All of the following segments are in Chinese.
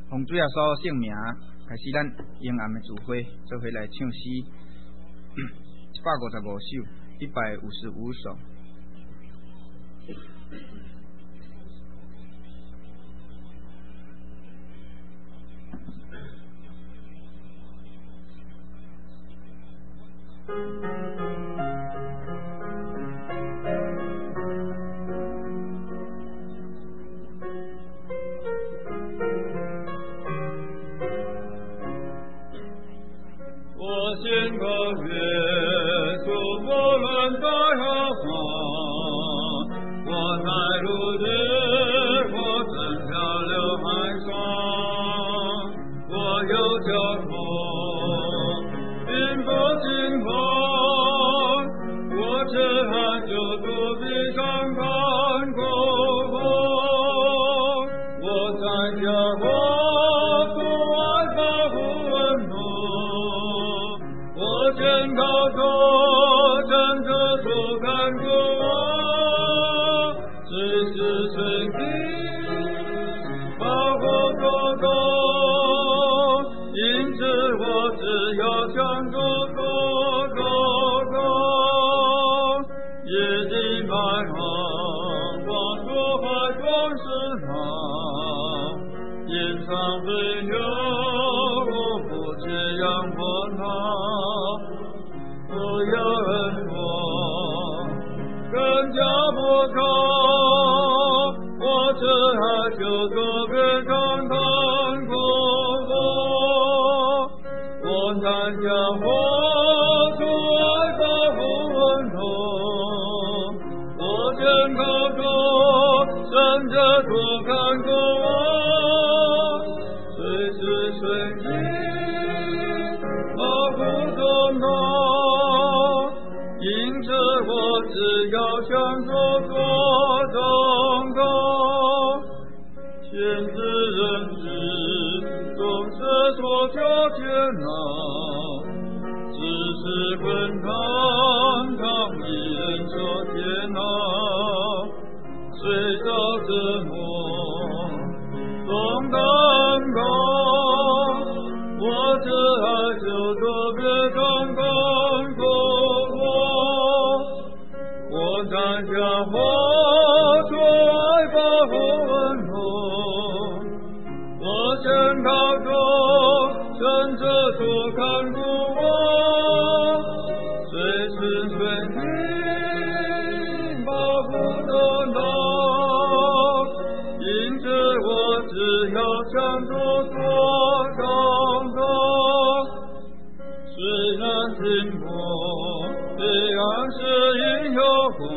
奉主耶稣圣名，开始咱永暗的聚会，做伙来唱诗155首，155首。 宣告耶稣无论在何方，我在路之我曾漂流海上，我有交通并不惊慌，我只喊救主必上看过我，我在家我不爱保护温暖，我宣告说，真的不看过我，只是随地把我做动，因此我只要向着做动，夜的白航，光说海光是他，天上飞鸟，我不这样管他。不要恩光，更加不靠，我只爱就做别看看过我参加我主爱保护温柔，我宣告说，甚至多看过我，随时随地保护中他。因此我只要向着做中道，天之人之总是所求艰难，只是滚烫当一人所煎熬，虽遭折磨总担当，我只爱就特别刚刚过我在家我做爱保护温柔，我宣告说，甚至所看顾我，随时随地保护着他，因此我只要向着做中道，虽然经过黑暗是阴有光，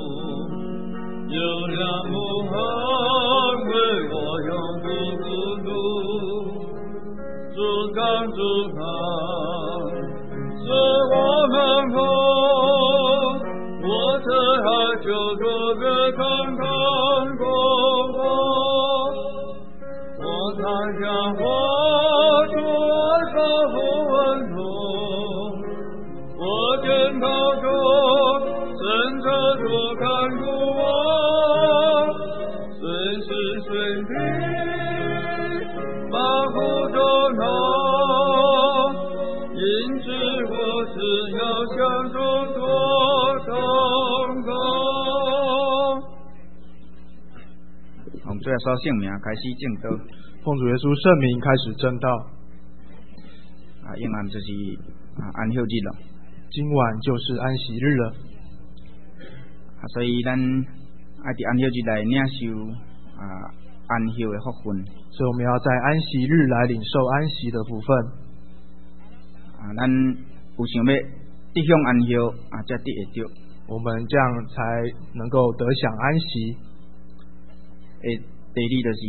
有亮无痕为我永不孤独，主刚主刚是我们后，我只爱就特别看看过我参加我主爱保护温柔，我宣告说，甚至所看顾我，随时随地保护着他，因此我只要向着做祷告。 奉主耶稣圣名开始正道， 奉主耶稣圣名开始正道。 永暗就是安息日了。 今晚就是安息日了， 所以咱爱伫安息日来领受安息的福分。 所以我们要在安息日来领受安息的福分。 咱有想要得享安息才得会到。 我们这样才能够得享安息。 第二就是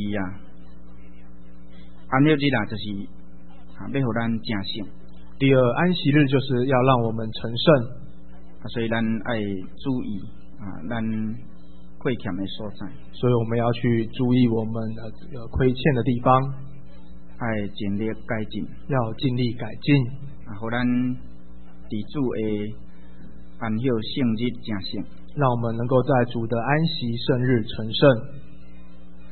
安息日就是要互咱成圣。 第二，安息日就是要让我们成圣， 所以咱爱注意咱亏欠的所在。 所以我们要去注意我们亏欠的地方， 爱尽力改进， 要尽力改进， 互咱伫主的安息圣日成圣， 让我们能够在主的安息圣日成圣。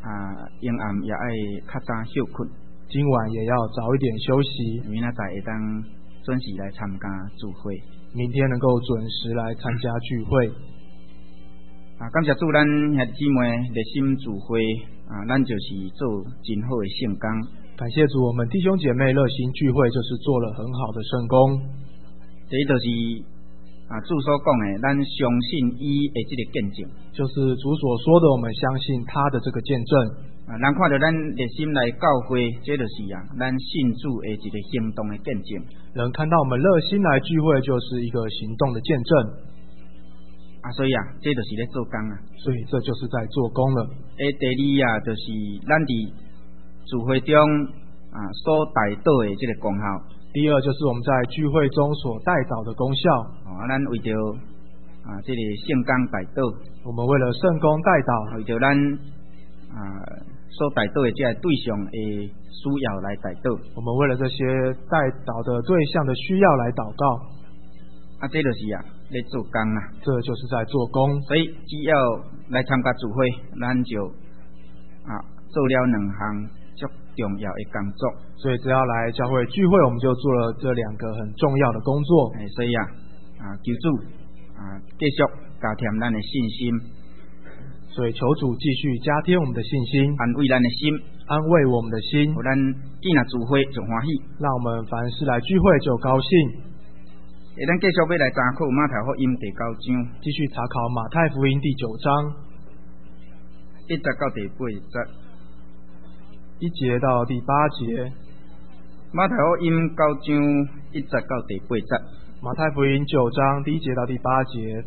阴暗也爱较早休困， 今晚也要早一点休息， 明仔载会当准时来参加聚会， 明天能够准时来参加聚会。 感谢主，咱兄弟姊妹热心聚会咱就是做真好的圣工。 感谢主，我们弟兄姐妹热心聚会，就是做了很好的圣工。 这就是主所讲的，咱相信伊的这个见证， 就是主所说的，我们相信他的这个见证。 人看到咱热心来教会，这就是咱信主的一个行动的见证。 人看到我们热心来聚会，就是一个行动的见证。 所以这就是在做工所以这就是在做工了。 第二就是咱伫聚会中所带到的这个功效。 第二就是我们在聚会中所带导的功效。 咱为着这个圣工带导， 我们为了圣工带导， 为着咱所带导的这个对象的需要来带导， 我们为了这些带导的对象的需要来祷告。 这就是在做工这就是在做工。 所以只要来参加聚会，咱就做了两项足重要的工作。 所以只要来教会聚会，我们就做了这两个很重要的工作。 所以求主继续加添咱的信心。 所以求主继续加添我们的信心， 安慰咱的心， 安慰我们的心， 让咱见了聚会就欢喜， 让我们凡事来聚会就高兴。 咱继续要来查考马太福音第9章， 继续查考马太福音第9章 1节到第8节 ，1节到第8节。 马太福音9章1节到第8节。 马太福音9章第1节到第8节。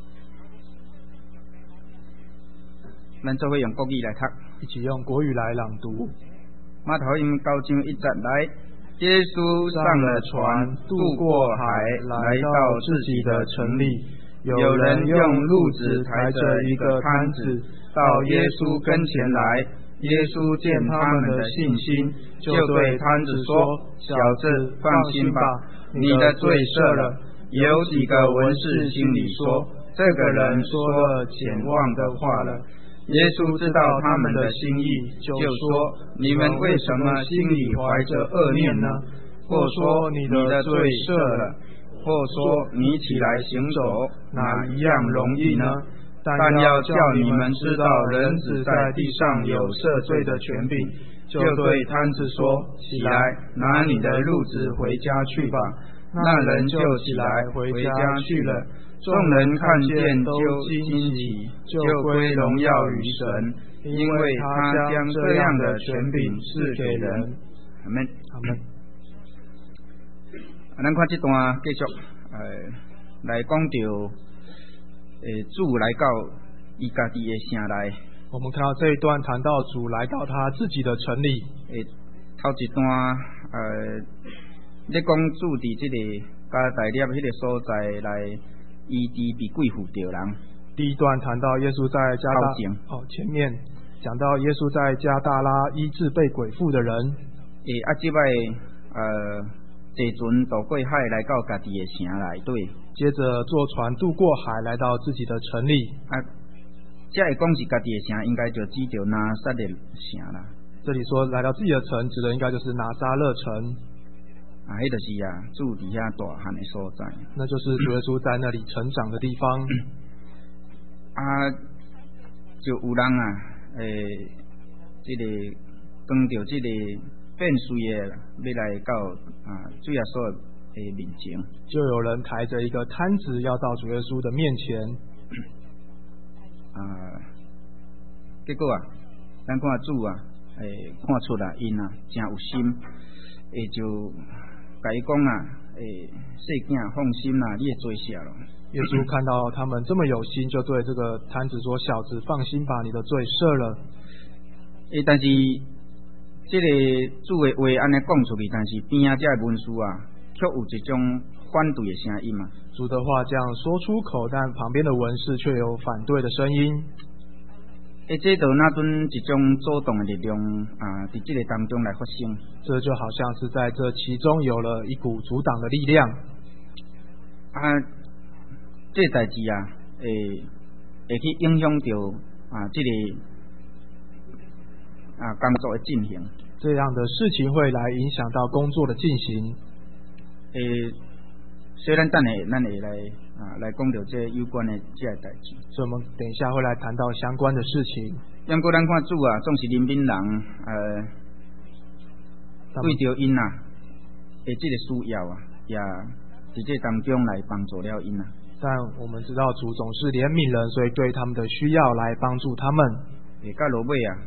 咱做伙用国语来读， 一起用国语来朗读。 马太福音9章1节来。耶稣上了船，渡过海，来到自己的城里。有人用褥子抬着一个摊子到耶稣跟前来。耶稣见他们的信心，就对摊子说：“小子，放心吧，你的罪赦了。”有几个文士心里说：“这个人说了僭妄的话了。”耶稣知道他们的心意，就说：“你们为什么心里怀着恶念呢？或说你的罪赦了，或说你起来行走，哪一样容易呢？但要叫你们知道，人子在地上有赦罪的权柄。”就对摊子说：“起来，拿你的褥子回家去吧。”那人就起来回家去了。众人看见都惊奇，就归荣耀于神，因为他将这样的权柄赐给人。阿们，阿们。咱看这段继续来讲到主来到伊家己的城内。 我们看到这一段谈到主来到他自己的城里。 头一段咧讲主伫这个加大利迄个所在来医治被鬼附着人。 第一段谈到耶稣在加大前面讲到耶稣在加大拉医治被鬼附的人。 这摆坐船渡过海来到家己的城内底。 接着坐船渡过海来到自己的城里。 这会讲是家己的城，应该就指着拿撒勒城啦。 这里说来到自己的城，指的应该就是拿撒勒城。 迄就是住伫遐大汉的所在， 那就是主耶稣在那里成长的地方。 就有人这个跟着这个变水的，要来到主耶稣的面前， 就有人抬着一个摊子要到主耶稣的面前。 结果咱看主看出来因真有心，就。甲伊讲细囝放心啦，你会做啥咯？ 耶稣看到他们这么有心，就对这个摊子说：“小子，放心吧，你的罪赦了。” 但是这个主的话安尼讲出去，但是边这文书却有一种反对的声音嘛。 主的话这样说出口，但旁边的文士却有反对的声音。 这就那阵一种主动的力量在这个当中来发生。 这就好像是在这其中有了一股阻挡的力量。这代志会去影响到这个工作的进行。 这样的事情会来影响到工作的进行。 所以咱会来讲到这有关的这个代志。 所以我们等一下会来谈到相关的事情。 不过咱看主啊，总是怜悯人，为着因的这个需要啊，也在这当中来帮助了因啊。 但我们知道主总是怜悯人，所以对他们的需要来帮助他们。 到落尾啊，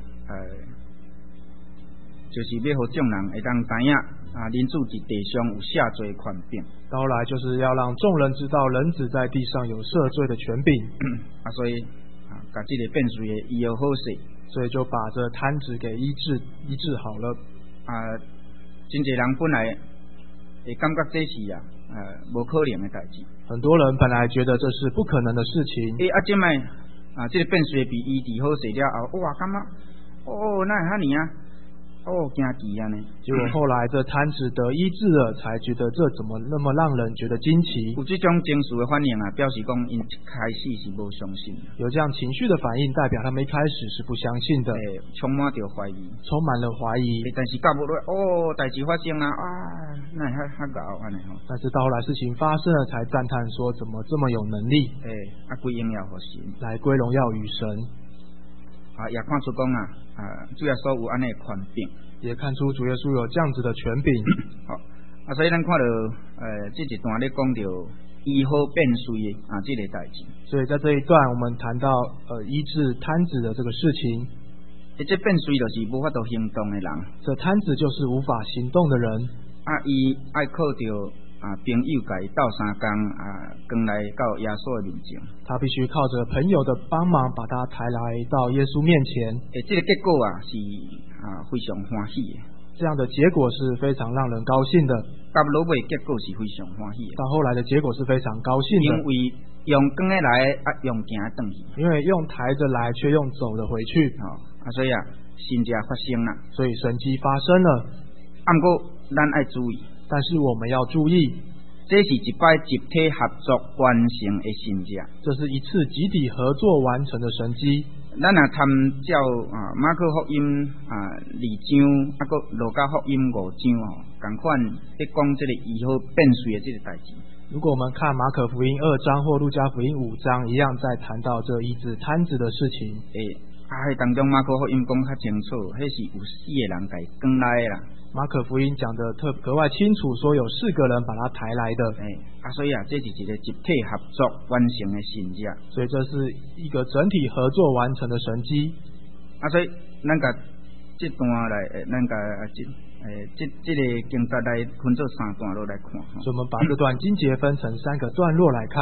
就是要互众人会当知影人子在地上有赦罪权柄。 到来就是要让众人知道人子在地上有赦罪的权柄。 所以把这个变水的医好势， 所以就把这摊子给医治好了。 真侪人本来会感觉这是无可能的代志。 很多人本来觉得这是不可能的事情。 这摆这个变水被医治好势了后，哇，感觉哪会遐尼啊？惊奇啊呢！ 结果后来这摊子得医治了，才觉得这怎么那么让人觉得惊奇？ 有这种情绪的反应表示讲因一开始是无相信。 有这样情绪的反应，代表他们一开始是不相信的。 充满着怀疑， 充满了怀疑。 但是到尾代志发生啦那遐搞安尼吼。 但是到后来事情发生了，才赞叹说怎么这么有能力？ 归荣耀给神， 来归荣耀与神。 也看出讲主耶稣有安尼的权柄， 也看出主耶稣有这样子的权柄。 好，所以咱看到这一段咧讲到医好变水的这个代志。 所以在这一段我们谈到医治摊子的这个事情。 这变水就是无法度行动的人， 这摊子就是无法行动的人。 伊爱靠着朋友甲伊斗相共跟来到耶稣的面前。 他必须靠着朋友的帮忙，把他抬来到耶稣面前。 这个结果是非常欢喜的。 这样的结果是非常让人高兴的。 到落尾结果是非常欢喜的。 到后来的结果是非常高兴的。 因为用扛的来用行的回去。 因为用抬着来，却用走的回去。 所以神迹发生了。 所以神迹发生了。 不过咱爱注意。 但是我们要注意， 这是一摆集体合作完成的神迹。 这是一次集体合作完成的神迹。 咱参照马可福音2章，还有路加福音5章同款在讲这个医好变水的这个代志。 如果我们看马可福音2章或路加福音5章，一样在谈到这医治摊子的事情。 当中马可福音讲较清楚，迄是有4个人家扛来啦。 马可福音讲的格外清楚，说有4个人把他抬来的。 所以这是一个集体合作完成的神迹。 所以这是一个整体合作完成的神迹。 所以咱甲这段来，咱甲这个经节来分做3段落来看。 所以我们把这段经节分成3个段落来看。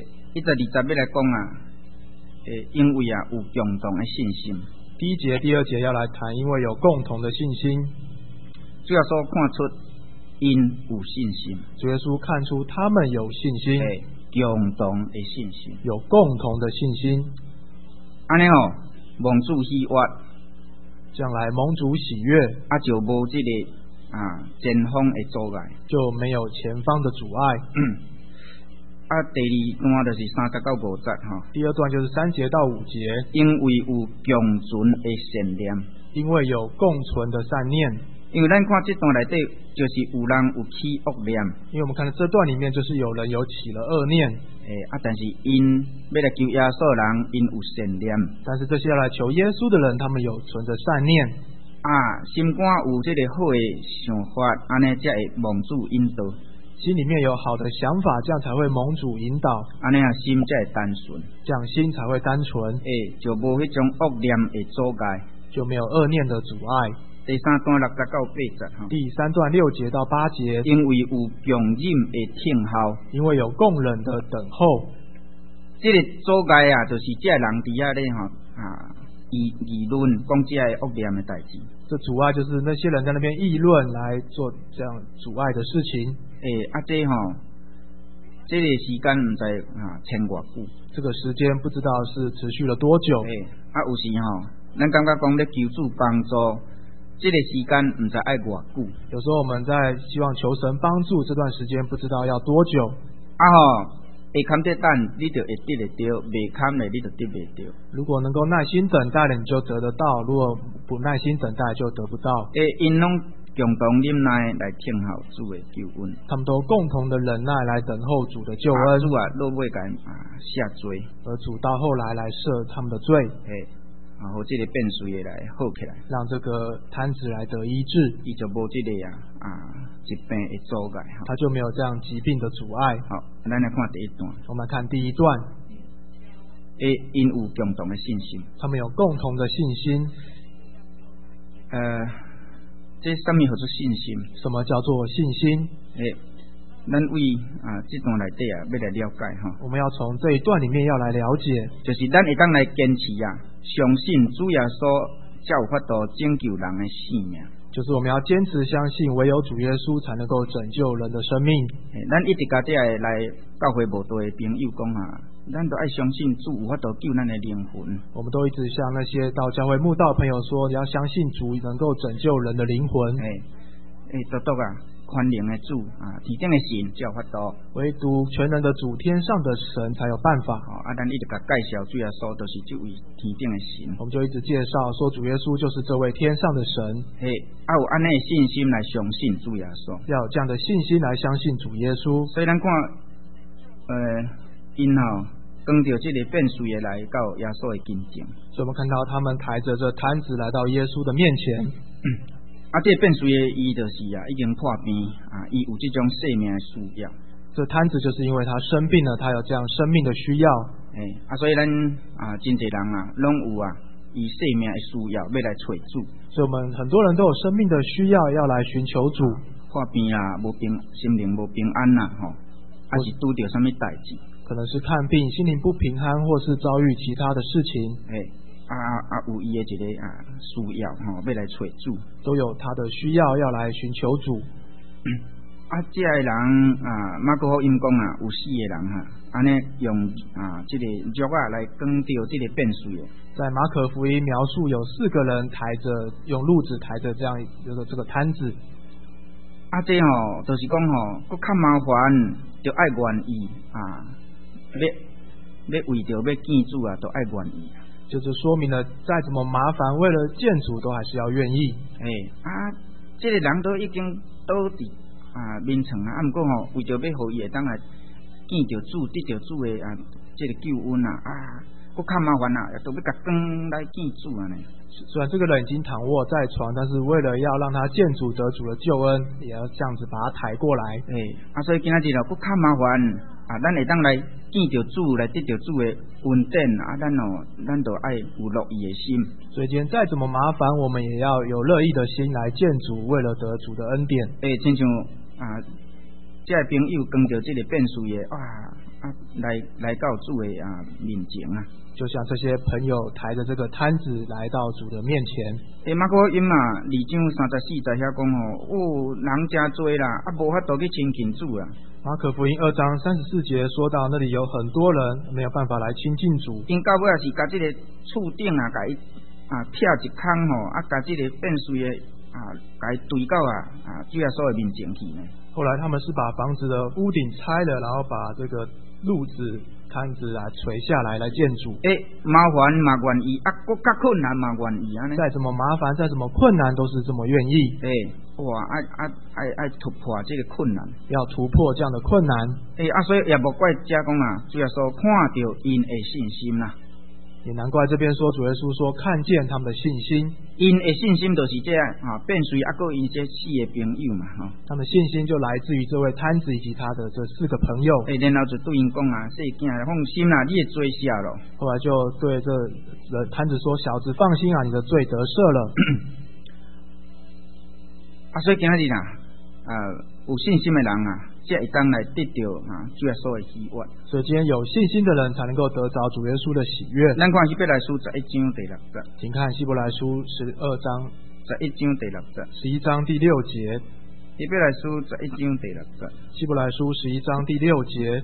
1到20要来讲因为有共同的信心。 第1节、第2节要来谈，因为有共同的信心。 主耶稣看出因有信心， 主耶稣看出他们有信心， 共同的信心， 有共同的信心。 安尼蒙主喜悦， 将来蒙主喜悦， 就无这个前方的阻碍， 就没有前方的阻碍。 第2段就是30到50节第2段就是3节到5节， 因为有共存的善念， 因为有共存的善念。 因为咱看这段内底，就是有人有起恶念。 因为我们看到这段里面，就是有人有起了恶念。 但是因要来求耶稣的人，因有善念。 但是这些要来求耶稣的人，他们有存着善念。 心肝有这个好的想法，安尼才会蒙主引导。 心里面有好的想法，这样才会蒙主引导。 安尼心才会单纯， 这样心才会单纯。 就无迄种恶念的阻碍， 就没有恶念的阻碍。 第3段6节到8节第3段6节到8节， 因为有共忍的听候， 因为有共忍的等候。 这个阻碍就是这人伫遐咧议论讲这个恶念的代志。 这阻碍就是那些人在那边议论来做这样阻碍的事情。 这个时间唔知前偌久， 这个时间不知道是持续了多久。 有时咱感觉讲咧求助帮助。这个时间唔知爱偌久， 有时候我们在希望求神帮助，这段时间不知道要多久。 会堪得等，你就会得得到；未堪的，你就得未到。 如果能够耐心等待了，你就得得到；如果不耐心等待，就得不到。 因拢共同忍耐来听候主的救恩， 他们都共同的忍耐来等候主的救恩。 主落尾甲赦罪， 而主到后来来赦他们的罪。 好这个变水的来好起来， 让这个摊子来得医治， 伊就无这个疾病的阻碍， 他就没有这样疾病的阻碍。 好，咱来看第一段。 我们来看第一段。 因有共同的信心， 他们有共同的信心。 这什么叫做信心？ 什么叫做信心？ 咱为这段内底要来了解哈。 我们要从这一段里面要来了解， 就是咱会当来坚持相信主耶稣才有法度拯救人的性命。 就是我们要坚持相信，唯有主耶稣才能够拯救人的生命。 咱一直家底来教会无多的朋友讲咱都爱相信主有法度救咱的灵魂。 我们都一直向那些到教会慕道朋友说，你要相信主能够拯救人的灵魂。 独独宽灵的主天顶的神才有法度， 唯独全能的主天上的神才有办法。 咱一直甲介绍主耶稣就是这位天顶的神， 我们就一直介绍说主耶稣就是这位天上的神。 有安尼的信心来相信主耶稣， 要有这样的信心来相信主耶稣。 所以咱看因跟着这个变水的来到耶稣的近前， 所以我们看到他们抬着这摊子来到耶稣的面前。 这个变水的伊就是已经破病伊有这种生命的需要。 这摊子就是因为他生病了，他有这样生命的需要。 所以咱真侪人拢有以生命的需要要来找主。 所以我们很多人都有生命的需要要来寻求主。 破病无平，心灵无平安还是拄到什么代志？ 可能是看病，心灵不平安，或是遭遇其他的事情。 有伊的一个需要要来找主，都有他的需要要来寻求主。这个人马可福音讲有4个人安尼用这个肉来扛着这个变水的。 在马可福音描述有4个人抬着用褥子抬着这样这个摊子。 这就是讲佫较麻烦，就爱愿意要为着要见主都爱愿意。 就是说明了再怎么麻烦，为了见主都还是要愿意。 这个人都已经倒伫面床不过为着要互伊会当来见着主，得着主的这个救恩佫较麻烦都要甲扛来见主呢。 虽然这个人已经躺卧在床，但是为了要让他见主得主的救恩，也要这样子把他抬过来。 所以今仔日佫较麻烦咱会当来见着主，来得着主的恩典咱都爱有乐意的心。 所以今天再怎么麻烦，我们也要有乐意的心来见主，为了得主的恩典。 亲像这个朋友跟着这个变水的来到主的面前就像这些朋友抬着这个摊子来到主的面前。 马可音2章34在遐讲人真多啦，无法度去亲近主啦。 马可福音2章34节说到，那里有很多人没有办法来亲近主。 因到尾也是甲这个厝顶甲伊劈一空甲这个变水的甲伊堆到主耶稣的面前去呢。 后来他们是把房子的屋顶拆了，然后把这个褥子摊子来垂下来见主。 麻烦嘛愿意佫较困难嘛愿意再怎么麻烦，再怎么困难，都是这么愿意。 爱突破这个困难， 要突破这样的困难。 所以也无怪这讲主耶稣看到因的信心啦。 也难怪这边说主耶稣说看见他们的信心， 因的信心就是这变水佫因这4个朋友嘛他们信心就来自于这位摊子以及他的这4个朋友。 然后就对因讲细囝放心啦，你的罪赦了。 后来就对这摊子说，小子放心你的罪得赦了。 所以今日有信心的人才会当来得到主耶稣的喜悦。 所以今天有信心的人才能够得着主耶稣的喜悦。 咱看希伯来书11章第6节， 请看希伯来书12章 11章第6节 ，11章第6节。 希伯来书11章第6节， 希伯来书11章第6节。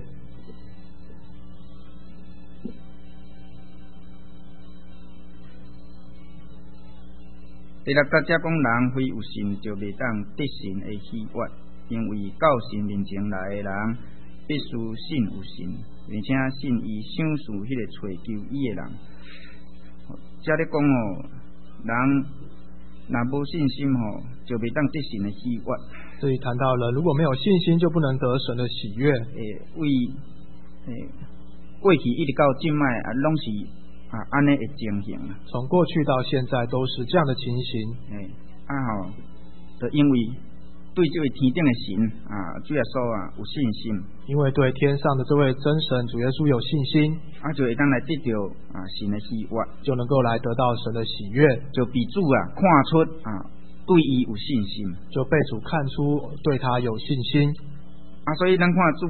第6节则讲人非有信就未当得神的喜悦，因为到神面前来的人必须信有神， 并且信伊赏赐迄个找求伊的人。遮咧讲人若无信心就袂当得神的喜悦。 这里谈到了，如果没有信心，就不能得神的喜悦。 为过去一直到今摆拢是安尼的情形。 从过去到现在都是这样的情形。 就因为对这位天顶的神主耶稣有信心， 因为对天上的这位真神主耶稣有信心， 就会当来得到神的喜悦， 就能够来得到神的喜悦， 就被主看出对伊有信心， 就被主看出对他有信心。 所以咱看主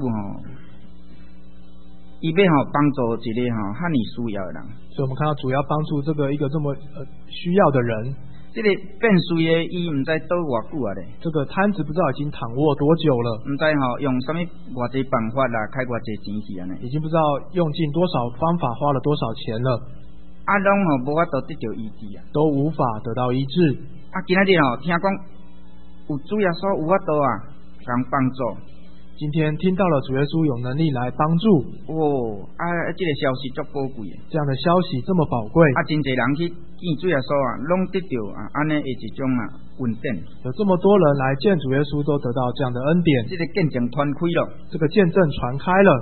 伊要帮助一个遐尼需要的人， 所以我们看到主要帮助一个这么需要的人。 这个变水的伊唔知倒偌久啊咧， 这个摊子不知道已经躺卧多久了， 唔知用什么偌济办法啦，开偌济钱去安尼， 已经不知道用尽多少方法，花了多少钱了， 拢无法度得到医治都无法得到医治。 今仔日听讲有主耶稣有法度能帮助。 今天听到了主耶稣有能力来帮助这个消息足宝贵， 这样的消息这么宝贵真侪人去见主耶稣拢得到安尼的一种恩典， 有这么多人来见主耶稣都得到这样的恩典， 这个见证传开了， 这个见证传开了，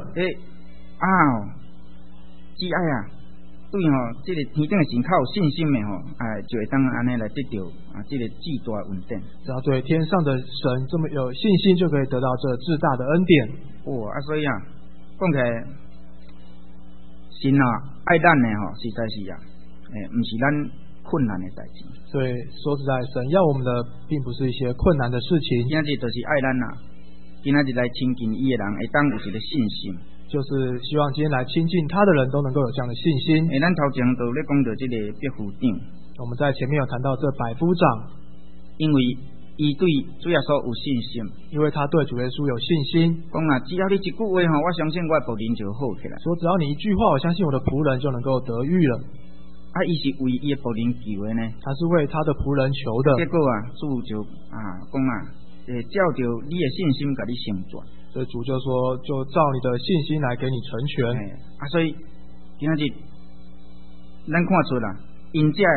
只爱对这个天顶的神较有信心的就会当安尼来得到这个巨大的恩典。 只要对天上的神这么有信心，就可以得到这至大的恩典。 所以讲起来，神爱咱的实在是不是咱困难的代志。 所以说实在，神要我们的并不是一些困难的事情， 今仔日就是爱咱今仔日来亲近伊的人会当有一个信心。 就是希望今天来亲近他的人都能够有这样的信心。 咱头前都咧讲到这个百夫长， 我们在前面有谈到这百夫长， 因为伊对主耶稣有信心， 因为他对主耶稣有信心， 讲只要你一句话我相信我的仆人就好起来。说只要你一句话，我相信我的仆人就能够得愈了。 伊是为伊的仆人求的呢， 他是为他的仆人求的。 结果主就讲照着你的信心给你成全。 所以主就说，就照你的信心来给你成全。 所以今仔日咱看出因这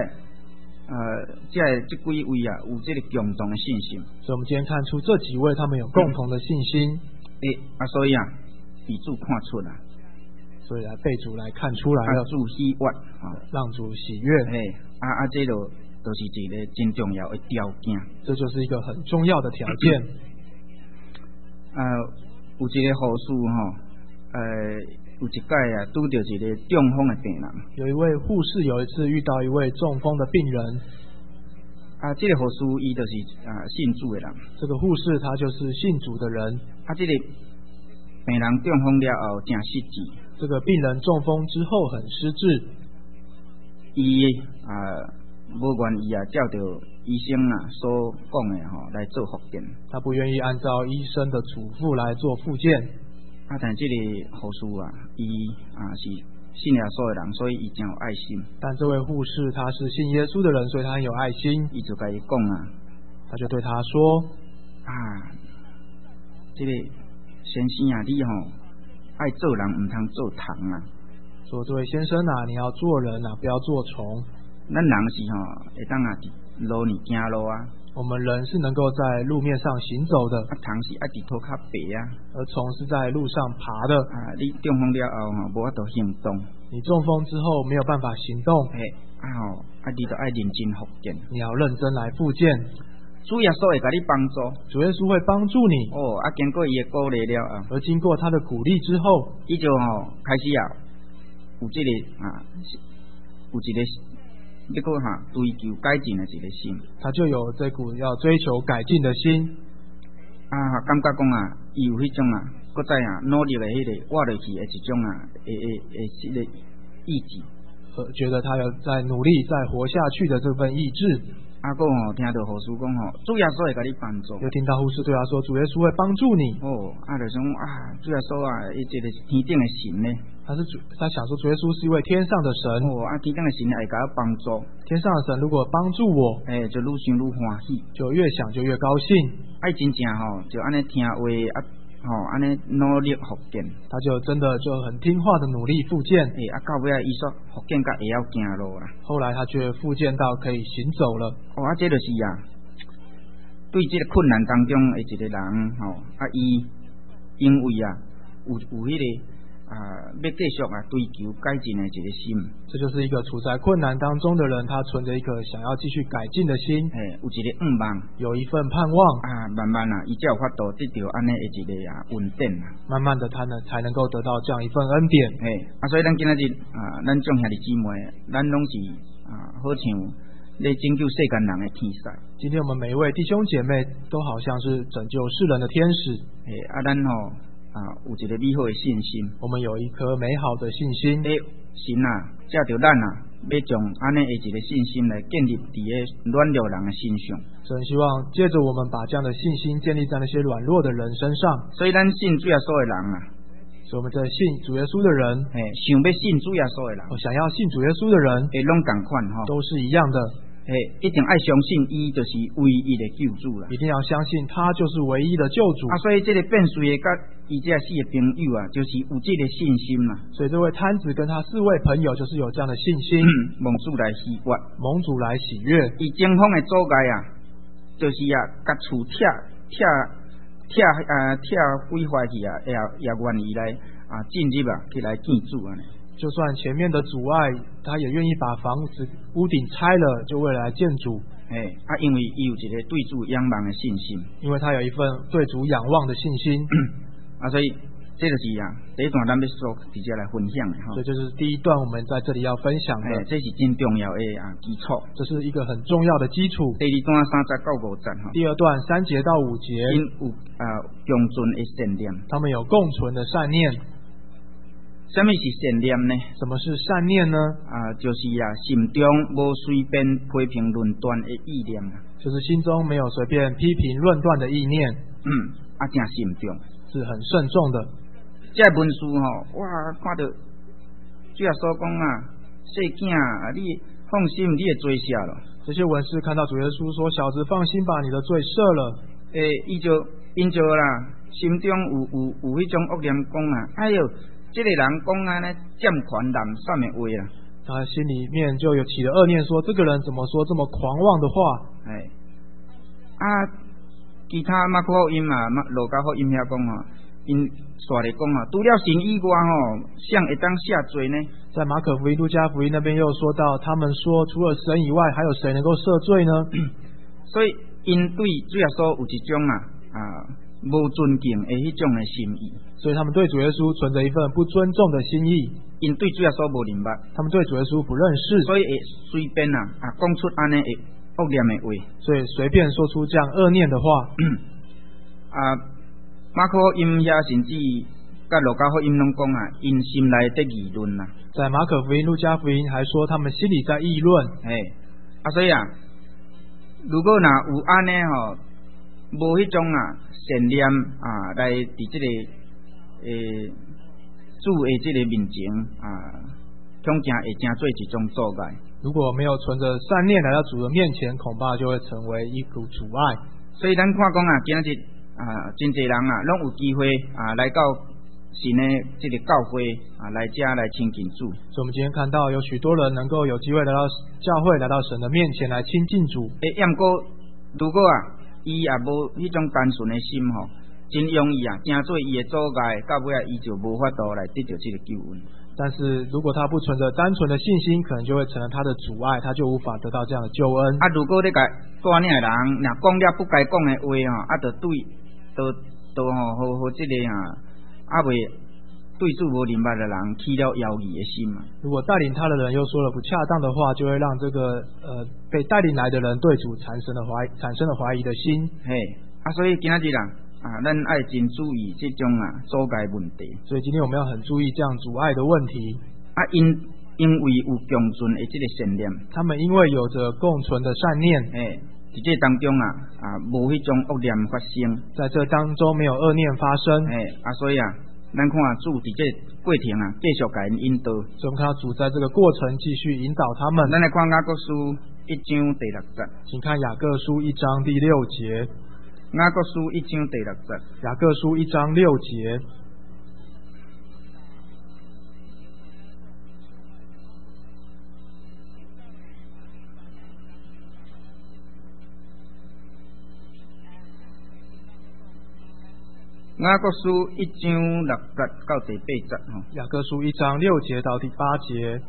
几位有这个共同的信心。 所以我们今天看出这几位他们有共同的信心。 所以被主看出了， 所以被主来看出来了， 主喜悦让主喜悦。 这都是一个真重要的条件， 这就是一个很重要的条件。 有一个护士有一届拄到一个中风的病人。有一位护士有一次遇到一位中风的病人。这个护士伊就是信主的人。这个护士他就是信主的人。这个病人中风了后真失智。这个病人中风之后很失智。伊无愿意照着医生所讲的来做复健，他不愿意按照医生的嘱咐来做复健。但这个护士伊是信耶稣的人，所以伊真有爱心。但这位护士他是信耶稣的人，所以他很有爱心。伊就甲伊讲他就对他说这个先生你爱做人唔通做虫说这位先生你要做人不要做虫。咱人是会当路里行路我们人是能够在路面上行走的。虫是爱伫土较白而虫是在路上爬的。你中风了后无法度行动。你中风之后没有办法行动。你就爱认真复健。你要认真来复健。主耶稣会给你帮助。主耶稣会帮助你。经过伊的鼓励了而经过他的鼓励之后，伊就开始有这个有一个。这个追求改进的一个心，他就有这股要追求改进的心。感觉讲伊有迄种搁再努力的迄个活落去的一种这个意志，觉得他有在努力在活下去的这份意志。听到护士讲主耶稣会给你帮助。又听到护士对他说，主耶稣会帮助你。就想主耶稣伊这个天顶的神呢。他想说主耶稣是一位天上的神。天顶的神会给他帮助。天上的神如果帮助我，就愈想愈欢喜，就越想就越高兴。真正就安尼听话安尼努力复健， 他就真的就很听话的努力复健。 到尾伊说复健甲会晓行路啦。 后来他却复健到可以行走了。 这就是对这个困难当中的一个人伊因为有迄个要继续追求改进的一个心。 这就是一个处在困难当中的人，他存着一个想要继续改进的心， 有一个愿望， 有一份盼望慢慢伊才有法度得到安尼的一个稳定慢慢的他呢才能够得到这样一份恩典。 所以咱今仔日咱众兄弟姊妹，咱拢是好像咧拯救世间人的天使。 今天我们每一位弟兄姐妹都好像是拯救世人的天使。 咱有一个美好的信心， 我们有一颗美好的信心。 神借着咱要将安尼的一个信心来建立伫个软弱人的身上。 神希望借着我们把这样的信心建立在那些软弱的人身上。 所以咱信主耶稣的人所以我们在信主耶稣的人， 想要信主耶稣的人， 想要信主耶稣的人， 拢同款都是一样的。 一定要相信伊就是唯一的救主啦！ 一定要相信他就是唯一的救主。 所以这个变水的甲伊这四个朋友就是有这个信心啦。 所以这位摊子跟他4位朋友就是有这样的信心， 蒙主来喜悦， 蒙主来喜悦。 伊前方的阻碍就是甲厝拆毁坏去也愿意来进入去来见主就算前面的阻碍，他也愿意把房子屋顶拆了，就为了来见主。 因为伊有一个对主仰望的信心， 因为他有一份对主仰望的信心。 所以这就是第一段咱要说直接来分享的所以这是第一段我们在这里要分享的。 这是真重要的基础， 这是一个很重要的基础。 第二段3节到5节第二段3节到5节， 因有共存的善念， 他们有共存的善念。 什么是善念呢？ 什么是善念呢？ 就是心中无随便批评论断的意念就是心中没有随便批评论断的意念。 正慎重， 是很慎重的。 这文书看到主耶稣讲小囝你放心，你会罪赦了。 这些文士看到主耶稣说：“小子，放心吧，你的罪赦了。” 因就啦，心中有迄种恶念讲哎呦。这个人讲呢，占权滥散的话啦， 他心里面就有起了恶念，说这个人怎么说这么狂妄的话？ 其他马可福音路加福音遐讲因说来讲除了神以外谁会当赦罪呢？在马可福音、路加福音那边又说到，他们说除了神以外，还有谁能够赦罪呢？所以因对主耶稣有一种无尊敬的迄种的心意，所以他们对主耶稣存着一份不尊重的心意。因对主耶稣无认捌，他们对主耶稣不认识，所以会随便讲出安尼的恶念的话，所以随便说出这样恶念的话。马可福音遐甚至甲路加福音拢讲因心内的议论在马可福音、路加福音还说他们心里在议论。所以如果有安尼无迄种善念来伫这个主的这个面前恐惊会成做一种阻碍。如果没有存着善念来到主的面前，恐怕就会成为一股阻碍。所以咱看讲今日真侪人拢有机会来到神的这个教会来家来亲近主。所以我们今天看到有许多人能够有机会来到教会，来到神的面前来亲近主。不过如果伊也无迄种单纯的心真容易成做伊的阻碍，到尾伊就无法度来得到这个救恩。但是如果他不存着单纯的信心，可能就会成了他的阻碍，他就无法得到这样的救恩。如果你带领的人若讲了不该讲的话就对和这个未对主无明白的人起了犹豫的心如果带领他的人又说了不恰当的话，就会让这个被带领来的人对主产生了怀疑的心。所以今仔日咱爱真注意这种阻碍问题。所以今天我们要很注意这样阻碍的问题。因为有共存的这个善念，他们因为有着共存的善念，在这当中无迄种恶念发生，在这当中没有恶念发生。所以咱看主伫这过程继续给人引导。所以我们看到主在这个过程继续引导他们。咱来看雅各书1章第6节，请看雅各书1章第6节。 雅各书1章第6節。 雅各書1章6節。 雅各書1章6節到第8節。 雅各書1章6節到第8節。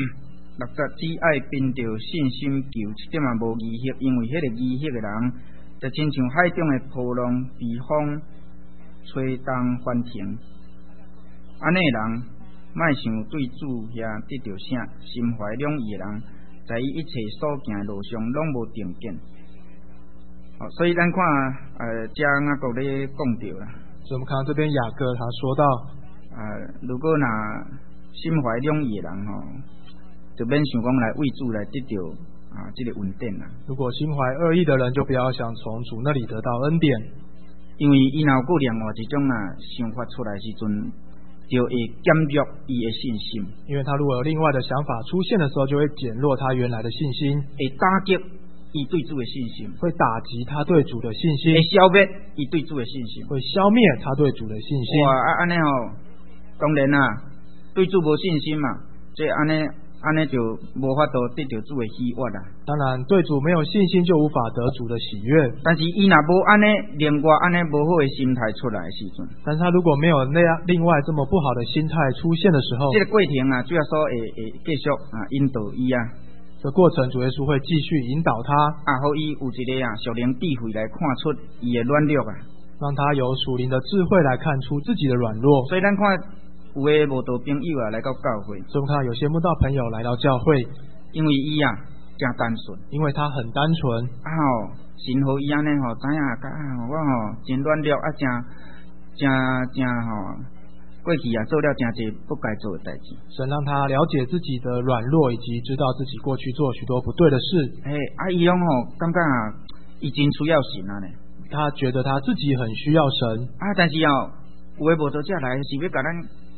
6節只愛憑着信心求，一點也無疑惑，因為迄個疑惑的人，就親像海中的波浪，被風吹動翻騰。安尼的人，莫想對主遐得到啥，心懷兩意的人，在伊一切所行的路上，攏無定見。所以咱看這雅各咧講到啦。 所以我們看到這邊雅各他說到， 如果若心懷兩意的人就免想講來為主來得到這個恩典啦。 如果心懷惡意的人，就不要想從主那裡得到恩典， 因為伊若有另外一種想法出來時陣，就會減弱伊的信心。因為他如果有另外的想法出現的時候，就會減弱他原來的信心，會打擊伊對主的信心，會打擊他對主的信心，會消滅伊對主的信心，會消滅他對主的信心。哇，安尼當然對主無信心嘛，即安尼就無法度得到主的喜悅啦。當然，對主沒有信心，就無法得主的喜悅。但是伊若無安尼，另外安尼無好的心態出來的時陣，但是他如果沒有那樣另外這麼不好的心態出現的時候，這個過程主要說會繼續引導伊這過程主耶穌會繼續引導他，好伊有一個屬靈智慧來看出伊的軟弱讓他有屬靈的智慧來看出自己的軟弱。所以咱看。有的慕道朋友來到教會，所以我們看到有些慕道朋友來到教會，因為伊真單純，因為他很單純。神和伊安尼知影我真軟弱真過去做了真濟不該做的代志。神讓他了解自己的軟弱，以及知道自己過去做許多不對的事。伊攏感覺伊真需要神呢。他覺得他自己很需要神但是有的慕道者來是要甲咱。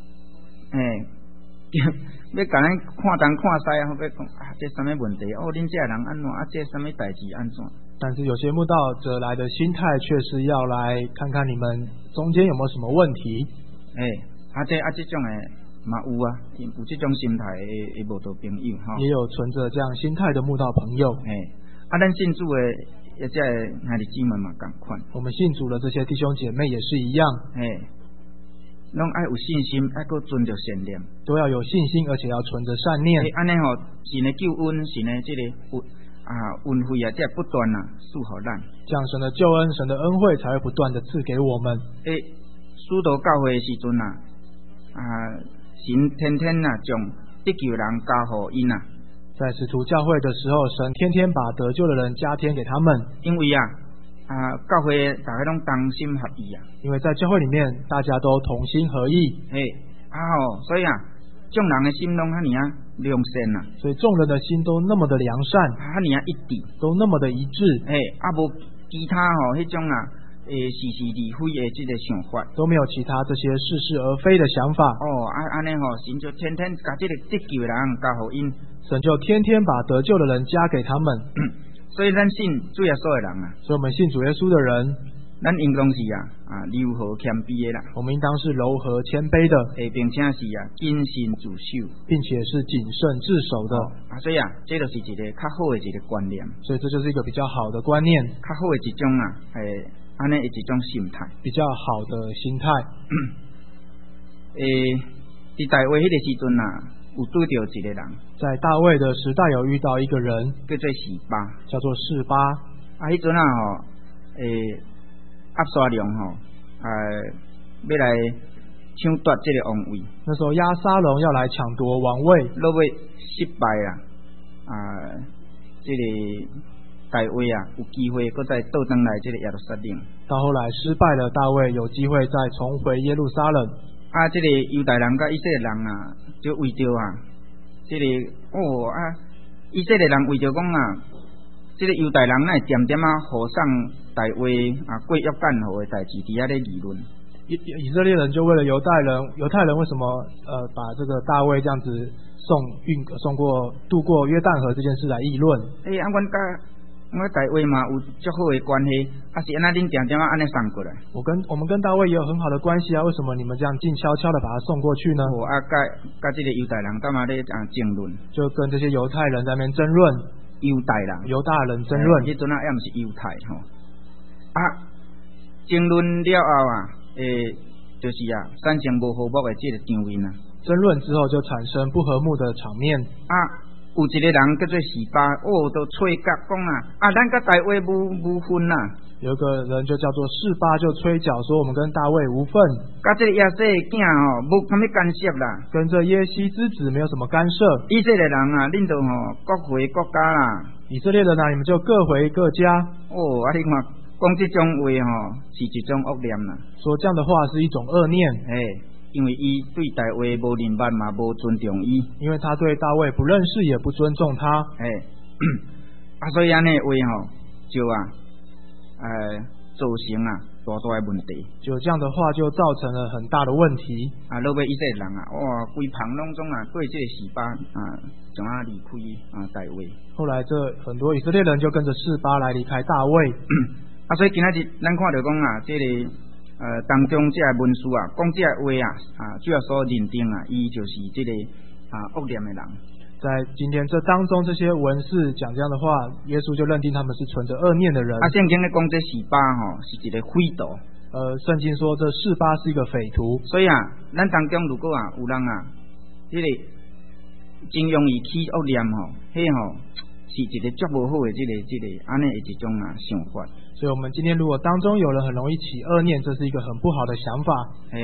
要甲咱看東看西要講這什麼問題恁這人安怎這什麼代志安怎？但是有些慕道者來的心態卻是要來看看你們中間有沒有什麼問題。這種嘛有有這種心態的慕道朋友也有存着這樣心態的慕道朋友。咱信主的這兄弟姊妹嘛同款，我們信主的這些弟兄姐妹也是一樣。攏愛有信心，愛擱存着善念，都要有信心，而且要存着善念。安尼神的救恩，神的這個恩惠才不斷賜予咱。這樣神的救恩，神的恩惠才會不斷的賜給我們。使徒教會的時陣神天天將得救人加予因在使徒教會的時候，神天天把得救的人加添給他們，因為教會大家攏同心合意因為在教會裡面大家都同心合意，所以眾人的心攏遐爾良善所以眾人的心都那麼的良善，遐爾一致，都那麼的一致，無其他迄種似是而非的這個想法，都沒有其他這些似是而非的想法。安尼神就天天把這個得救的人加予因，神就天天把得救的人加給他們。所以咱信主耶穌的人所以我們信主耶穌的人，咱應當是柔和謙卑的啦。我們應當是柔和謙卑的，並且是謹慎自守，並且是謹慎自守的。所以這就是一個較好的一個觀念。所以這就是一個比較好的觀念，較好的一種安尼一種心態，比較好的心態。在大衛迄個時陣有遇到一個人，在大衛的時代有遇到一個人，叫做示巴，叫做示巴。迄陣押沙龍要來搶奪這個王位，那時候押沙龍要來搶奪王位，落尾失敗啦。這個大衛有機會擱再倒轉來這個耶路撒冷，到後來失敗了，大衛有機會再重回耶路撒冷。這個猶大人甲以色列人就為着這個以色列人為着講這個猶大人會點點互送大衛過約旦河的代志，底下咧議論。以色列人就為了猶太人為什麼把這個大衛這樣子渡過約旦河這件事來議論？阮甲我大卫嘛有足好的关系，啊是安那恁定定安尼送过来？ 我们跟大卫也有很好的关系啊，为什么你们这样静悄悄的把他送过去呢？ 甲这个犹太人干嘛咧争论？就跟这些犹太人在那边争论。犹大人争论。 迄阵啊，也毋是犹太吼。争论了后啊，就是啊，产生无和睦的这个场面啊。 争论之后就产生不和睦的场面啊。有一个人叫做示巴，都吹角讲啊，咱甲大卫无分啊。 有一个人就叫做示巴，就吹角说我们跟大卫无份， 甲这个亚西的囝无啥物干涉啦， 跟这耶西之子没有什么干涉。 以色列人啊，恁就各回各家啦。 以色列人啊，你们就各回各家。 你看，讲这种话是一种恶念啦。 说这样的话是一种恶念。 因为伊对大卫无认捌嘛，无尊重伊。因为他对大卫不认识，也不尊重他。 所以安尼话就造成大大的问题。 就这样的话，就造成了很大的问题。 落尾以色列人规旁拢总对这个示巴怎样离开大卫。 后来这很多以色列人就跟着示巴来离开大卫。 所以今仔日咱看到讲这个。当中这个文书讲这个话主要所认定伊就是这个恶念的人。 在今天这当中，这些文士讲这样的话，耶稣就认定他们是存着恶念的人。 圣经咧讲这示巴是一个匪徒。 圣经说这示巴是一个匪徒。 所以咱当中如果有人这个真容易起恶念迄是一个足无好的这个安尼的一种想法。 所以我们今天如果当中有人很容易起恶念，这是一个很不好的想法。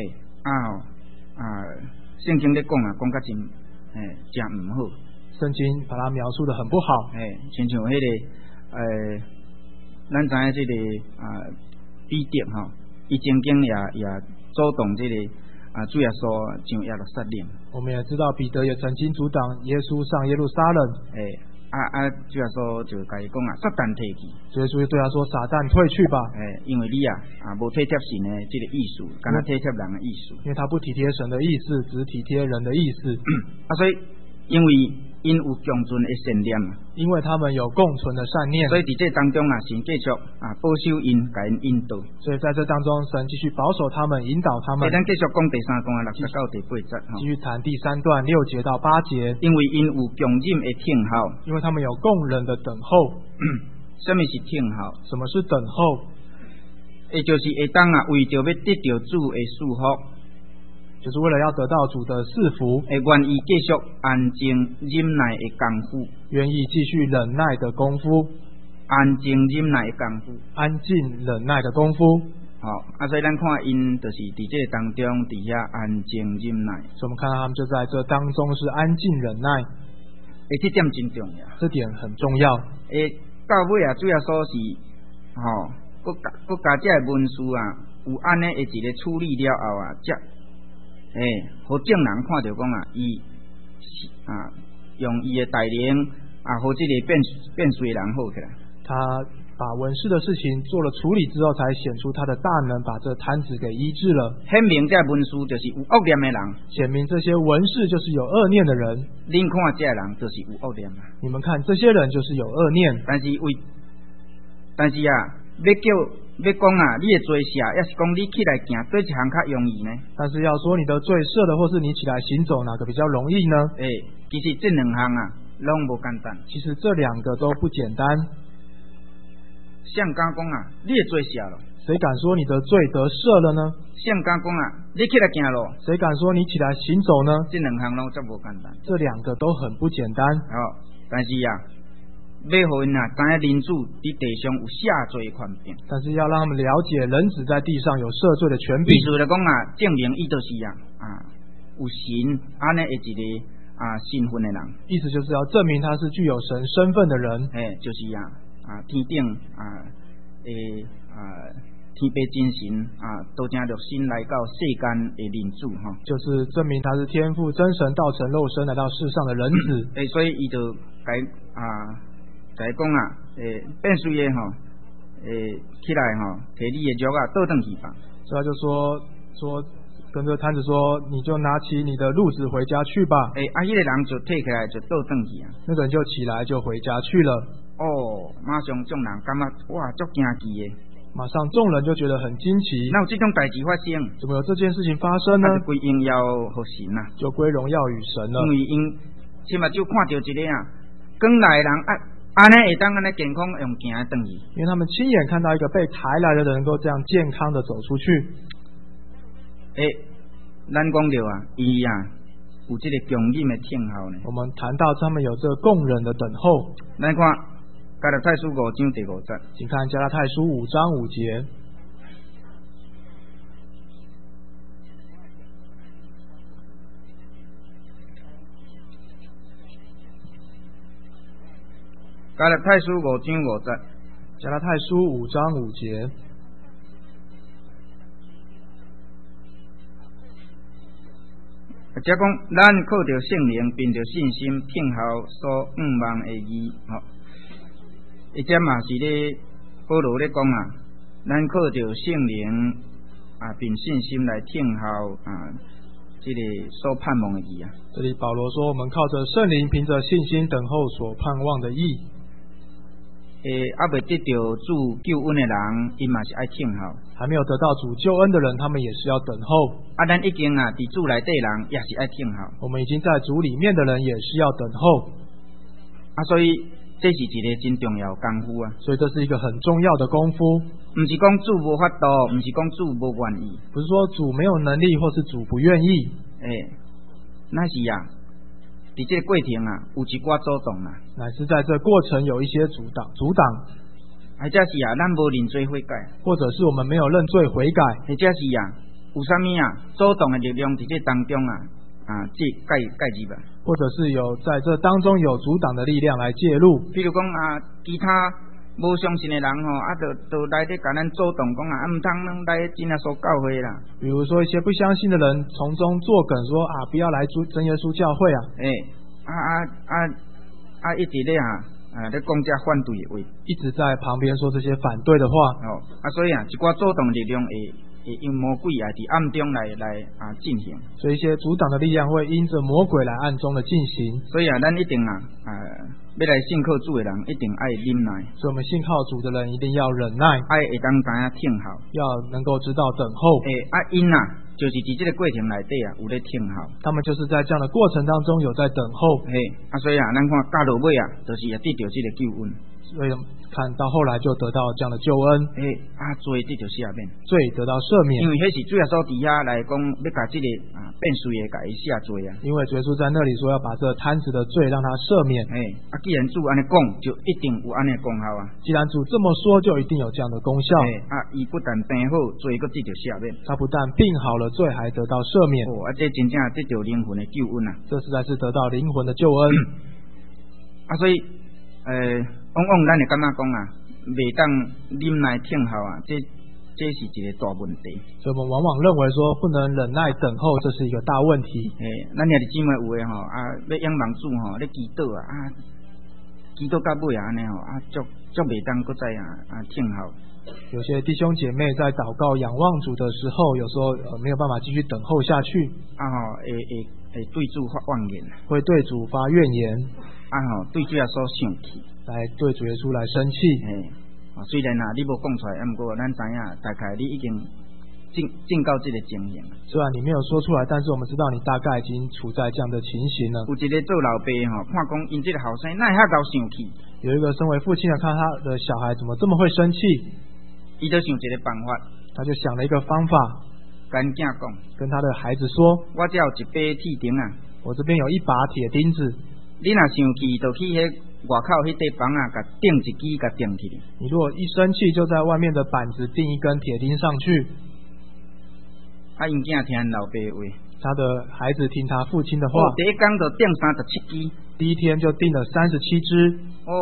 圣经咧讲较真真唔好。 圣经把它描述得很不好。 亲像迄个咱知影这个彼得伊曾经也阻挡这个主耶稣上耶路撒冷。 我们也知道彼得也曾经阻挡耶稣上耶路撒冷。 主耶稣就甲伊讲撒旦退去。 主耶稣就对他说：“撒旦退去吧。” 因为你无体贴神的这个意思，敢若体贴人的意思。 因为他不体贴神的意思，只体贴人的意思。 所以因为因有共存的善念， 因为他们有共存的善念， 所以在这当中神继续保守因，甲因引导。 所以在这当中，神继续保守他们，引导他们。 咱继续讲第3段6节到第8节。 继续谈第3段6节到8节。 因为因有共忍的听候， 因为他们有共忍的等候。 什么是听候？ 什么是等候？ 也就是会当为着要得到主的祝福， 就是为了要得到主的赐福， 愿意继续安静忍耐的功夫， 愿意继续忍耐的功夫， 安静忍耐的功夫， 安静忍耐的功夫。 所以咱看因就是伫这当中伫遐安静忍耐。 所以我们看到他们就在这当中是安静忍耐。 这点真重要， 这点很重要。 到尾主要说是国家这文书有安尼的一个处理了后才。互众人看到讲伊用伊的带领互这个变衰人好起来。 他把文士的事情做了处理之后，才显出他的大能，把这摊子给医治了。 显明这文书就是有恶念的人， 显明这些文士就是有恶念的人。 恁看这人就是有恶念你们看这些人就是有恶念。 但是要讲你的罪赦，要是讲你起来行，对一项较容易呢？ 但是要说你的罪赦了，或是你起来行走，哪个比较容易呢？ 其实这两项拢无简单。 其实这两个都不简单。 谁敢讲你的罪赦了？ 谁敢说你的罪得赦了呢？ 谁敢讲你起来行了？ 谁敢说你起来行走呢？ 这两项拢真无简单。 这两个都很不简单。 但是要互因知影人子伫地上有赦罪权柄， 但是要让他们了解人子在地上有赦罪的权柄。 意思来讲证明伊就是有神安尼的一个身份的人。意思就是要证明他是具有神身份的人。就是天顶天父真神道成肉身来到世间的人子就是证明他是天父真神道成肉身来到世上的人子。所以伊就在讲变衰的起来摕你的肉倒转去吧。所以他就说跟这个摊子说，你就拿起你的褥子回家去吧。那个人就退起来就倒转去那个人就起来就回家去了。 马上众人感觉哇，足惊奇的。 马上众人就觉得很惊奇， 哪有这种代志发生？ 怎么有这件事情发生呢？ 就归荣耀给神啊， 就归荣耀与神了。 因为因起码就看到一个刚来的人安尼会当安尼健康用行的回去， 因为他们亲眼看到一个被抬来的人能够这样健康的走出去。 咱讲到伊有这个强忍的听候呢。 我们谈到他们有这个供人的等候。 咱看加拉太书5章第5节， 请看加拉太书5章5节。 加拉太书5章5节， 加拉太书5章5节。 即讲，咱靠着圣灵，凭着信心听候所仰望的义。伊这嘛是咧保罗咧讲咱靠着圣灵凭信心来听候这个所盼望的义啊。 这里保罗说，我们靠着圣灵，凭着信心等候所盼望的义。 未得到主救恩的人，伊嘛是爱听候。 还没有得到主救恩的人，他们也是要等候。 咱已经伫主内底人，也是爱听候。 我们已经在主里面的人，也是要等候。 所以这是一个真重要的功夫啊。 所以这是一个很重要的功夫。 不是讲主无法度，不是讲主无愿意， 不是说主没有能力，或是主不愿意。 那是在这个过程有一寡阻挡乃是在这过程有一些阻挡， 或者是咱无认罪悔改， 或者是我们没有认罪悔改， 或者是有啥物阻挡的力量在这当中这介入吧， 或者是有在这当中有阻挡的力量来介入。 比如讲其他无相信的人就来这甲咱阻挡讲唔通来真耶稣教会啦。比如说一些不相信的人从中作梗说不要来真耶稣教会一直咧咧讲这反对的话，一直在旁边说这些反对的话。所以一寡阻挡力量会用魔鬼在暗中来进行。所以一些阻挡的力量会因着魔鬼来暗中的进行。所以咱一定要来信靠主的人一定爱忍耐。所以我们信靠主的人一定要忍耐，爱会当知影听候，要能够知道等候。因就是在这个过程内底有在听候，他们就是在这样的过程当中有在等候。所以咱看到落尾就是也得到这个救恩。所以看到后来就得到这样的救恩。罪得到赦免，罪得到赦免，因为那是主耶稣底下来讲要把这个变罪的给他赦罪因为主耶稣在那里说要把这摊子的罪让他赦免。既然主安尼讲，就一定有安尼功效既然主这么说，就一定有这样的功效。他不但病好，罪还得到赦免。他不但病好了，罪还得到赦免。这真正得到灵魂的救恩这实在是得到灵魂的救恩。所以往往咱会感觉讲袂当忍耐听候这是一个大问题。所以我们往往认为说不能忍耐等候，这是一个大问题。咱兄弟姊妹有的要仰望主咧祈祷祈祷到尾安尼足袂当搁再听候。有些弟兄姐妹在祷告仰望主的时候，有时候没有办法继续等候下去会对主发怨言，会对主发怨言对主耶稣生气，来对主耶稣来生气。虽然你无讲出来，不过咱知影大概你已经进到这个情形。虽然你没有说出来，但是我们知道你大概已经处在这样的情形了。有一个做老爸看讲因这个后生哪会遐高生气，有一个身为父亲的看他的小孩怎么这么会生气，他就想一个办法，他就想了一个方法，跟囝讲，跟他的孩子说，我这有一把铁钉我这边有一把铁钉子，你若生气就去外口那块房甲钉一支，甲钉起。你如果一生气，就在外面的板子钉一根铁钉上去。因囝听老爸话，他的孩子听他父亲的话。第一天就钉37支，第一天就钉了37支。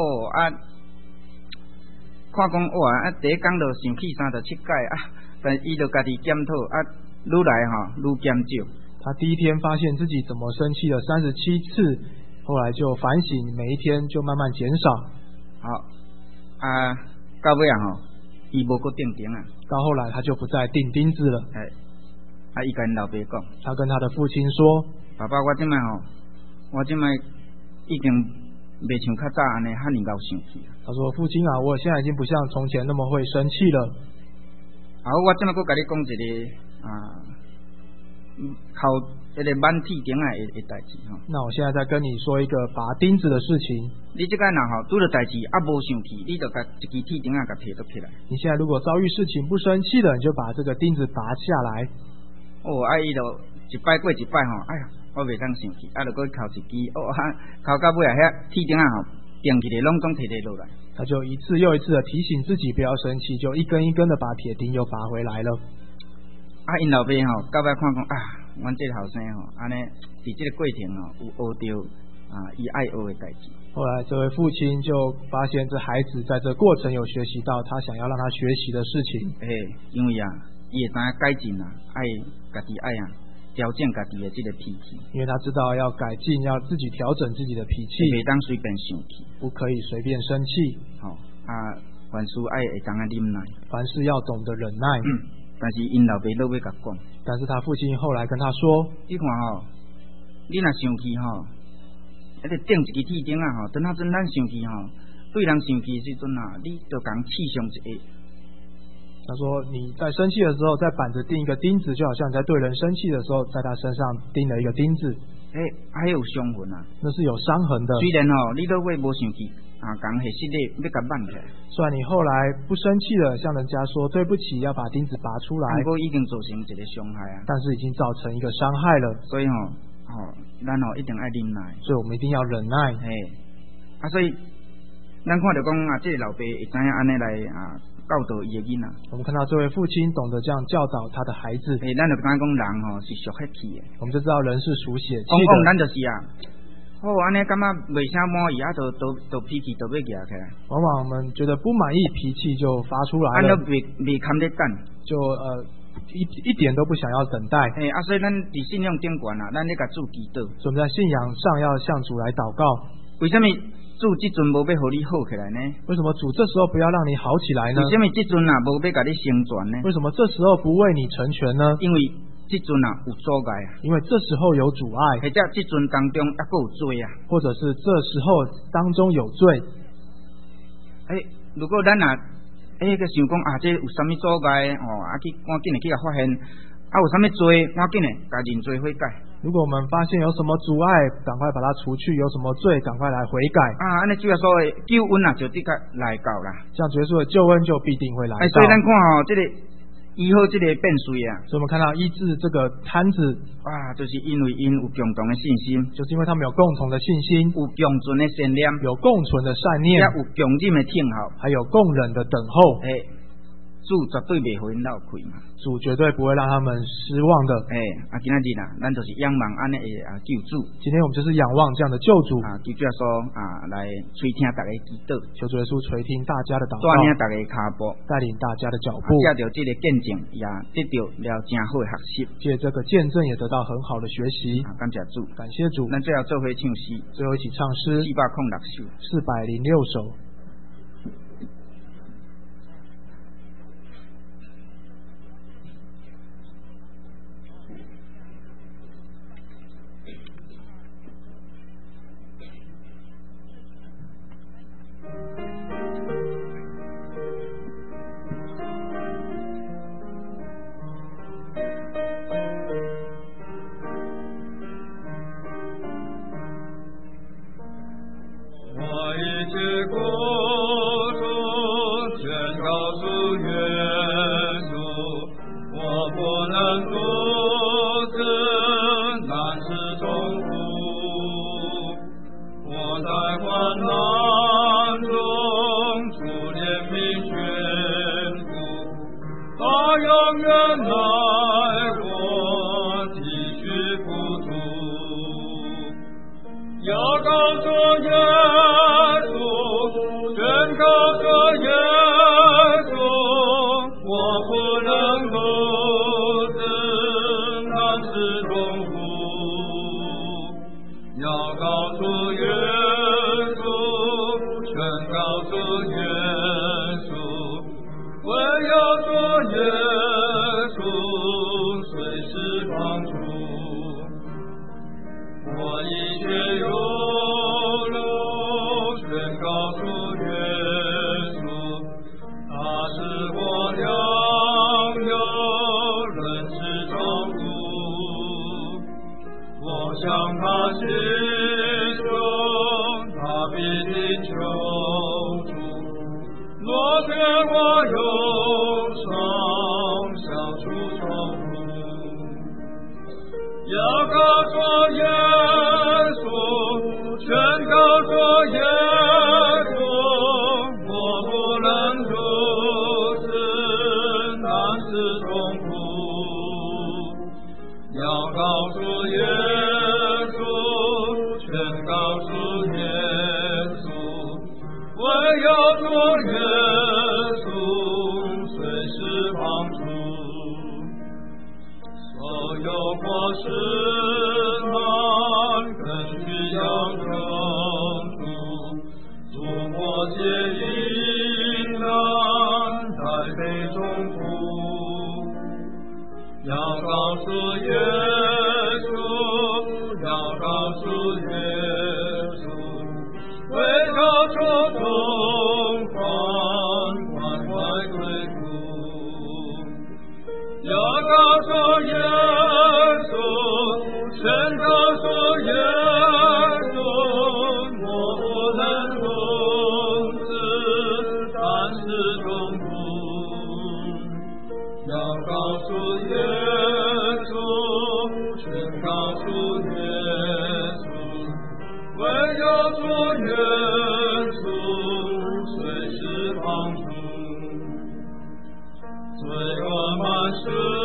看讲第一天就生气37届但伊就家己检讨愈来愈减少。他第一天发现自己怎么生气了37次。后来就反省，每一天就慢慢减少。到尾伊无搁钉钉到后来他就不再钉钉子了。伊跟老爸讲，他跟他的父亲说：“爸爸，我今摆已经袂像较早安尼遐尼高生气。”他他说：“父亲啊，我现在已经不像从前那么会生气了。” 我这么搁甲你讲一个靠一个挽铁钉的代志吼。 那我现在再跟你说一个拔钉子的事情。 你这个人吼，拄着代志无生气，你就甲一支铁钉甲摕倒起来。 你现在如果遭遇事情不生气了，你就把这个钉子拔下来。 伊就一摆过一摆吼，哎呀，我袂当生气，就搁靠一支，靠到尾啊，遐铁钉吼，钉起来拢总摕得落来。 他就一次又一次的提醒自己不要生气，就一根一根的把铁钉又拔回来了。 因老爸吼，到尾看讲阮这个后生吼，安尼伫这个过程吼，有学到伊爱学的代志。 后来这位父亲就发现这孩子在这过程有学习到他想要让他学习的事情。 因为伊会知影改进爱家己爱调整家己的这个脾气。因为他知道要改进，要自己调整自己的脾气， 袂当随便生气， 不可以随便生气。 凡事爱会当忍耐， 凡事要懂得忍耐。 但是因老爸都要甲讲， 但是他父亲后来跟他说：“ 你看你若生气一直钉一支铁钉等下阵咱生气对人生气的时阵你就讲气上一个。” 他说：“你在生气的时候，在板子钉一个钉子，就好像你在对人生气的时候，在他身上钉了一个钉子。 还有伤痕那是有伤痕的。 虽然你都会无生气讲黑实力要甲挽起来。虽然你后来不生气了，向人家说对不起，要把钉子拔出来， 不过已经造成一个伤害但是已经造成一个伤害了。 所以咱一定爱忍耐， 所以我们一定要忍耐。 所以咱看到讲这个老爸会知影安尼来教导伊的囡仔。 我们看到这位父亲懂得这样教导他的孩子。 咱就讲人是属血气的， 我们就知道人是属血气的。 咱就是安尼感觉袂啥满意都脾气都要举起来。 往往我们觉得不满意，脾气就发出来了。 都袂堪得等， 就一点都不想要等待。 所以咱伫信仰顶悬咱咧甲主祈祷。 所以我们在信仰上要向主来祷告。 为什么主这阵无要互你好起来呢？ 为什么主这时候不要让你好起来呢？ 为什么这阵无要甲你成全呢？ 为什么这时候不为你成全呢？ 因为这阵有阻碍因为这时候有阻碍， 或者这阵当中还有罪或者是这时候当中有罪。 如果咱个想讲这有啥物阻碍去赶紧的去发现有啥物罪，赶紧的甲认罪悔改。 如果我们发现有什么阻碍，赶快把它除去；有什么罪，赶快来悔改。 安尼主要说的救恩就即刻来到啦。 这样耶稣的救恩就必定会来到。 所以咱看这个医好这个变水所以我们看到医治这个摊子就是因为因有共同的信心， 就是因为他们有共同的信心， 有共存的善念， 有共存的善念， 也有共忍的听候， 还有共忍的等候。 主绝对袂互因漏气嘛， 主绝对不会让他们失望的。 今仔日咱就是仰望安尼的救主。 今天我们就是仰望这样的救主求主耶稣来垂听大家祈祷， 求主耶稣垂听大家的祷告， 带领大家脚步， 带领大家的脚步。 借着这个见证，也得到了真好的学习。 借这个见证也得到很好的学习。 感谢主， 感谢主。 咱最后做伙唱诗， 最后一起唱诗 406首 ，406首。 我一切有路，宣告主耶心中，他必定救主。若见我忧伤，消除愁苦，要告诉耶稣，宣告说耶稣，我不能独自担此痛苦，要告诉耶稣，宣告诉耶稣，唯有主耶稣随时帮助。所有祸事难根据要救主，主我皆应当在杯中苦，要告诉耶稣，要告诉耶稣，为救主痛快快快归苦，要告诉耶稣，宣告诉耶稣，我不能独自担此痛苦，要告诉耶稣，宣告诉耶稣，唯有主耶稣随时帮助，罪恶满是